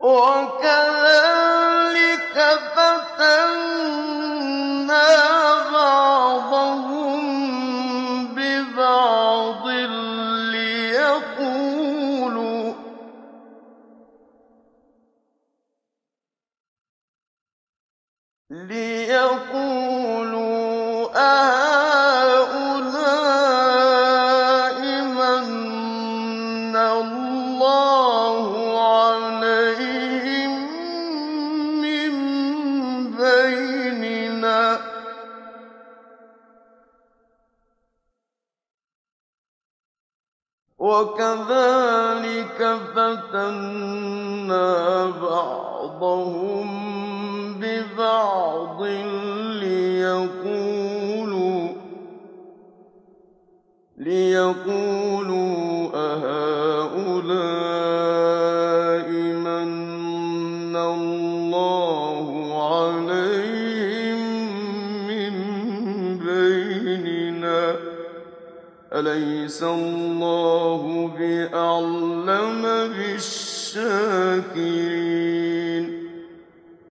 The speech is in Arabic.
وَكَذَٰلِكَ فَتَنَّا بَعْضَهُم بِبَعْضٍ لِيَقُولُوا أَهَٰؤُلَاءِ مَنَّ اللَّهُ عَلَيْهِم مِّن بَيْنِنَا ۗ وَكَذَٰلِكَ فَتَنَّا بَعْضَهُم بِبَعْضٍ لِيَقُولُوا أَهَٰؤُلَاءِ مَنَّ اللَّهُ عَلَيْهِم مِّن بَيْنِنَا ۗ أَلَيْسَ اللَّهُ بِأَعْلَمَ بِالشَّاكِرِينَ